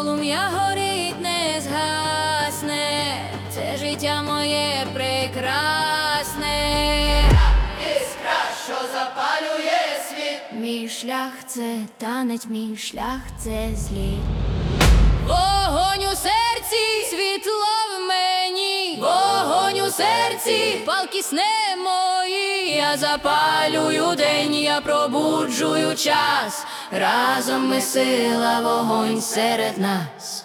полум'я горить, не згасне, це життя моє прекрасне. Іскра, що запалює світ. Мій шлях – це танець, мій шлях – це зліт. Вогонь у серці, світло в мені, вогонь у серці, палки сне мої. Я запалюю день, я пробуджую час, разом ми сила, вогонь серед нас.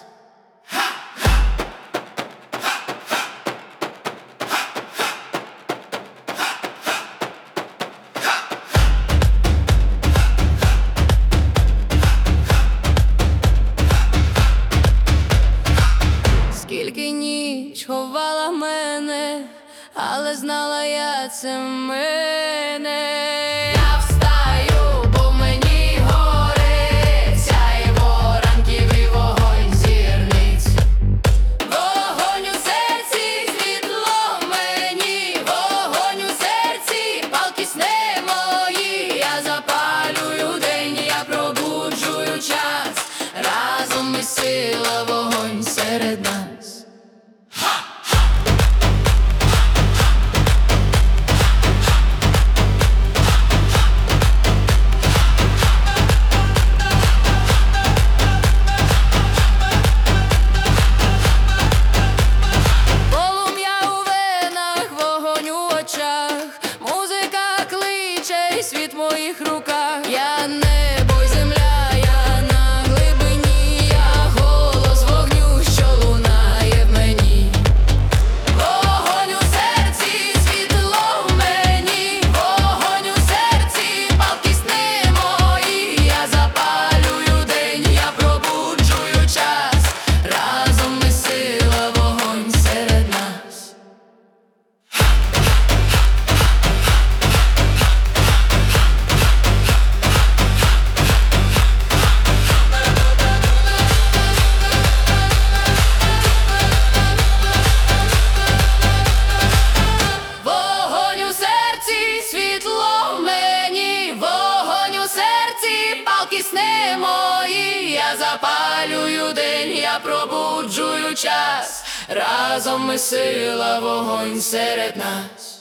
Скільки ніч ховала мене, але знала я це мене. Я встаю, бо мені горить, сяйво ранків і вогонь зірниць. Вогонь у серці, світло в мені, вогонь у серці, палки сни мої. Я запалюю день, я пробуджую час, разом ми сила, вогонь серед нас. Музика кличе, світ в моїх руках. Я небо й земля, я на глибині, я голос вогню, що лунає в мені. Вогонь у серці, світло в мені, вогонь у серці, палки сни мої. Я запалюю день, я пробуджую час, разом ми сила, вогонь серед нас. Сни мої, я запалюю день, я пробуджую час, разом ми сила, вогонь серед нас.